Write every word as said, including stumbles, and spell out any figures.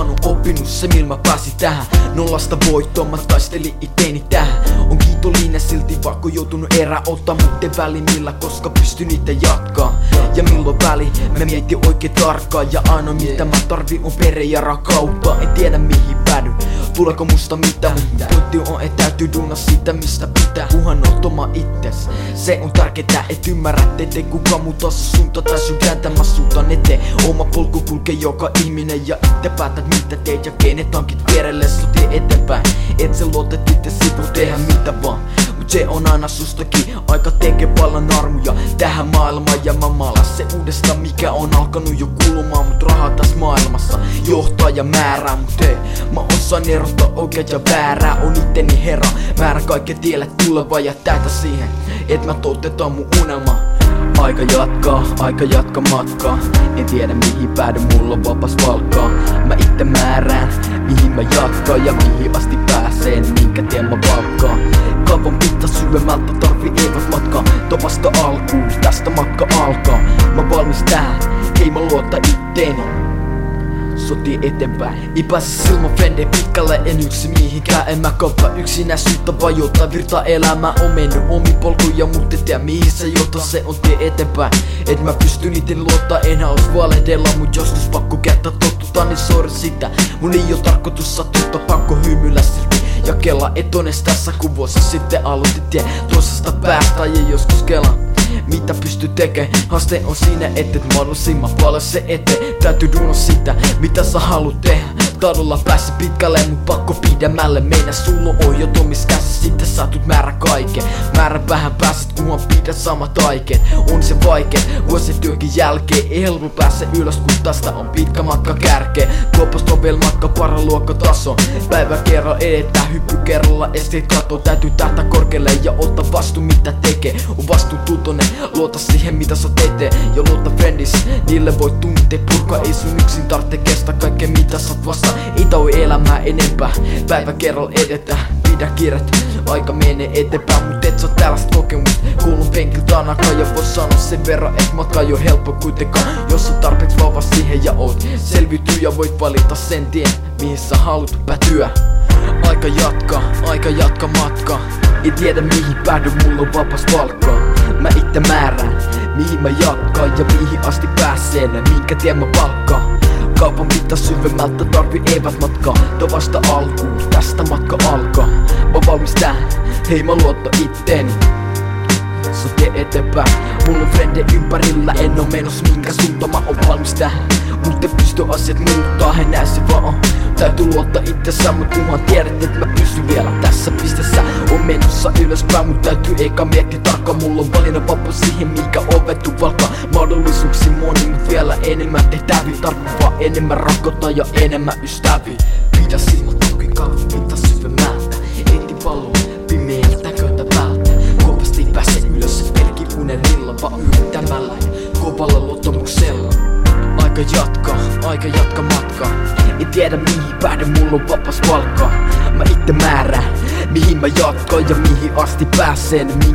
Mä oon oppinut se millä mä pääsin tähän. Nollasta voittoon mä taistelin itteeni tähän. On kiitollinen silti vaikka joutunut erä ottaa muiden välimillä, koska pystyn itse jatkaa. Ja milloin väli mä mietin oikein tarkkaan. Ja ainoa mitä mä tarvin on perhe ja rakkautta. En tiedä mihin päädy, tuleeko musta mitä, mutta pointti on et täytyy duunaa sitä mistä pitää. Puhan ottoma itses, se on tärkeetä et ymmärrät ettei kukaan muuta suunta tai sun kääntämä suuntaan eteen. Oma polku kulkee joka ihminen ja itse päätät mitä teet ja kenet hankit vierelle sotii eteenpäin. Et sä luotet itse sit voi tehdä mitä vaan, mut se on aina sustakin aika tekee paljon armuja tähän maailmaan. Ja mä maalas se uudestaan mikä on alkanut jo kulumaan, mut rahaa tässä maailmassa johtaa ja määrää. Mut hei, mä osaan erottaa oikeat ja väärää, on itteni herra. Määrä kaiken tielle tuleva ja täytä siihen, et mä toteutan mun unelma. Aika jatkaa, aika jatka matkaa. En tiedä mihin päädy, mulla on vapas palkkaa. Mä itse määrään, mihin mä jatkaan ja mihin asti pääseen, minkä tien mä palkkaan. Kaupan pitta syvemmältä tarvii eivät matkaa. Topasta alkuun, tästä matka alkaa. Mä valmis tähän, hei mä luota itteeni. Sotii eteenpäin, ei pääse silman frende pitkälle, en yksi mihinkään. En mä kautta yksinäisyyttä vajota, virta elämä on mennyt omi polkuja, mut et tiedä mihin se johtaa, se on tie eteenpäin. Et mä pystyn iten luottaa, en halus valehdella, mut joskus pakko käyttää totuutta, niin sori sitä. Mun ei oo tarkoitus satuttaa, pakko hymyillä silti. Ja kela etones tässä kun vuosi sitten aloitit tie toisesta päästä ja joskus kela mitä pysty tekee, haaste on siinä etet mahdollisimman paljon se eteen. Täytyy duunaa sitä mitä sä haluut tehdä. Taidolla päässä pitkälle mut pakko pidemmälle mennä. Sulla on ohjat omis käsissä, sitten saatut määrä kaiken. Määrä vähän pääset kunhan pidät samat aikeet. On se vaikeet vuosityönkin jälkeen, ei helppo pääse ylös kun tästä on pitkä matka kärkeen. Tuopasta on vielä matka paraluokkatasoon. Päivä kerran edetään, hyppy kerralla esteet katoo. Täytyy tähtää korkealle ja ottaa vastuu mitä tekee. On vastuutuntoinen, luota siihen mitä sä teet ja luota friendis, niille voi tuntea purkaa. Ei sun yksin tarvitse kestä kaikkea mitä sä vasta. Ei tau elämää enempää, päivä kerralla edetään. Pidä kiiret, aika menee eteenpäin, mut et saa tällaista kokemusta. Kuulun penkiltä ainakaan ja vois sanoa sen verran, et matka ei oo helppo kuitenkaan. Jos on tarpeeksi vauva siihen ja oot selviytyy ja voit valita sen tien mihin sä haluut päätyä. Aika jatkaa, aika jatka matkaa. En tiedä mihin päädy, mulla on vapas palkkaa. Mä itse määrään, mihin mä jatkaan ja mihin asti pääseen, minkä tien mä palkkaan. Kaupan mitta syvemmältä tarvii eivät matkaa. Tää vasta alkuun, tästä matka alkaa. Mä valmis tähän, hei mä luotto itteeni. So tie eteenpäin, mulla on frende ympärillä, en oo menos minkä suunta mä oon valmis tähän. Mut ei pysty asiat muuttaa, he näin se vaan on. Täytyy luottaa itsessään, mut kunhan tiedät et mä pysyn vielä tässä pisteessä. On menossa ylöspäin, mut täytyy eka miettiä tarkkaan. Mulla on valinnan vapaus siihen minkä ovettu valkaa. Mahdollisuuksia moni, mut vielä enemmän tehtäviä. Tarvii vaan enemmän rakkautta ja enemmän ystäviä. Pidä silmät auki, kauan mitta syvemmältä. Eti valoa pimeältä köytä päältä. Kovasti ei pääse ylös, pelkin unelmilla vaan yrittämällä kovalla luottamuksella. Aika jatkaa, aika jatka matkaa. En tiedä mihin päädy, mulla on vapas palkkaa. Mä itse määrään, mihin mä jatkaan ja mihin asti pääseen.